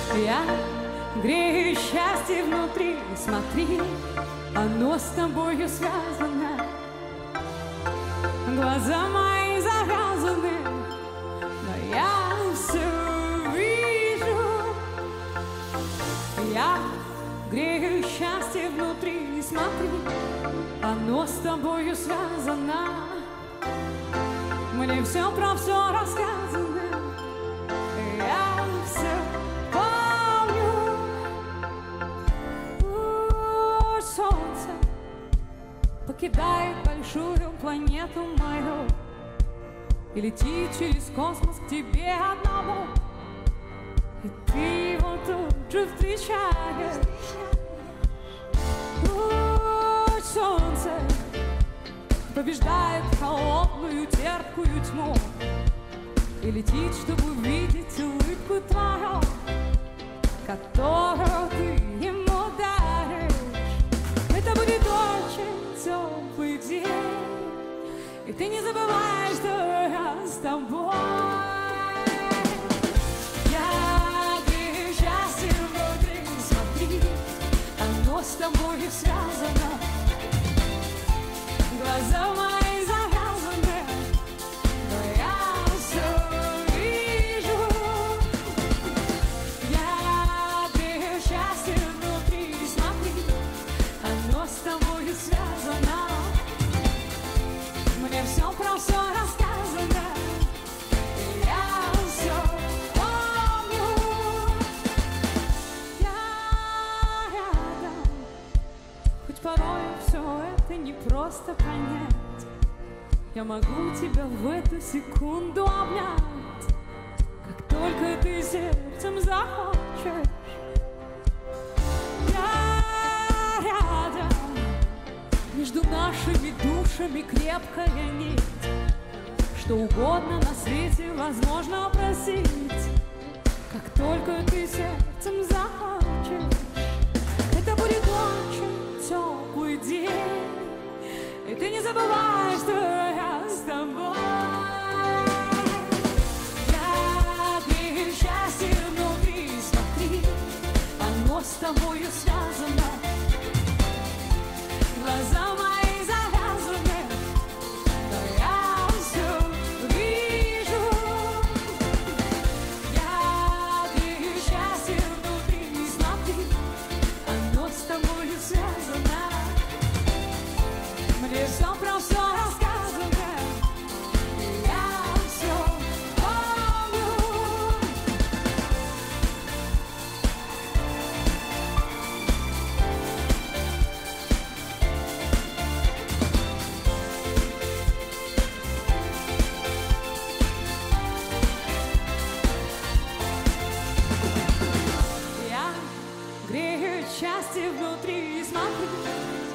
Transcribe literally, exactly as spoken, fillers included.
Я грею счастье внутри, смотри, оно с тобою связано. Глаза мои завязаны, но я все вижу. Я грею счастье внутри, смотри, оно с тобою связано. Мне все про все рассказано, я все помню. У, солнце покидает большую планету мою и летит через космос к тебе одному, и ты его тут же встречаешь. У, солнце побеждает холодную терпкую тьму и летит, чтобы увидеть улыбку твою, которую ты ему даришь. Это будет очень теплый день, и ты не забывай, что я с тобой. Я грею счастье внутри, смотри, оно с тобой связано. Глаза мои завязаны, но я все вижу. Я грею счастье внутри, смотри, оно с тобой связано. Мне все про все рассказано, я все помню. Я рядом, хоть порой все это не просто понять. Я могу тебя в эту секунду обнять, как только ты сердцем захочешь. Я рядом, между нашими душами крепкая нить. Что угодно на свете возможно просить, как только ты сердцем захочешь. Это будет очень теплый день, и ты не забывай, что я с тобой. Я грею счастье внутри, смотри, оно с тобою связано. Глаза мои завязаны, но я все вижу. Я грею счастье внутри, смотри, оно с тобою связано. Мне все про все рассказано, я все помню. Я грею счастье внутри, смотри,